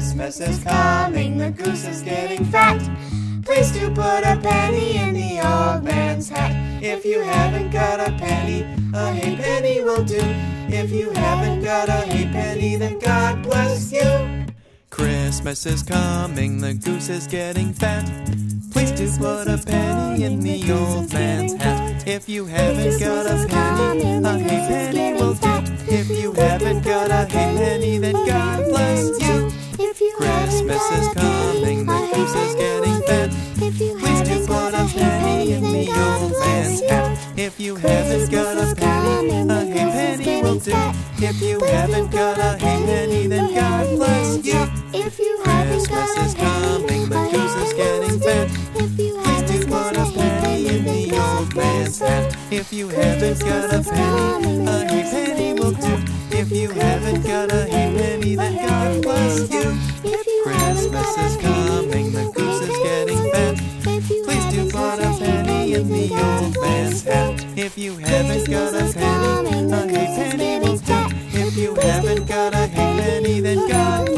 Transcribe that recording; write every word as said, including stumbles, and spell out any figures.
Christmas is coming, the goose is getting fat. Please do put a penny in the old man's hat. If you haven't got a penny, a halfpenny will do. If you haven't got a halfpenny, then God bless you. Christmas is coming, the goose is getting fat. Please do put a penny in the old man's hat. If you haven't got a penny, a halfpenny will do. If you haven't got a halfpenny, then God bless you. Christmas is coming, the goose is getting fat. Please do put a penny in the old man's hat. If you haven't got a penny, a halfpenny will do. If you haven't got a halfpenny, then God bless you. Christmas is coming, the goose is getting fat. Please do put a penny in the old man's hat. If you haven't got a penny, a halfpenny will do. If you haven't got a halfpenny, then God bless you. Christmas is coming, the goose is getting fat. Please do put a penny in the old man's hat. If you haven't got a penny, a halfpenny will do. If you haven't got a halfpenny, then God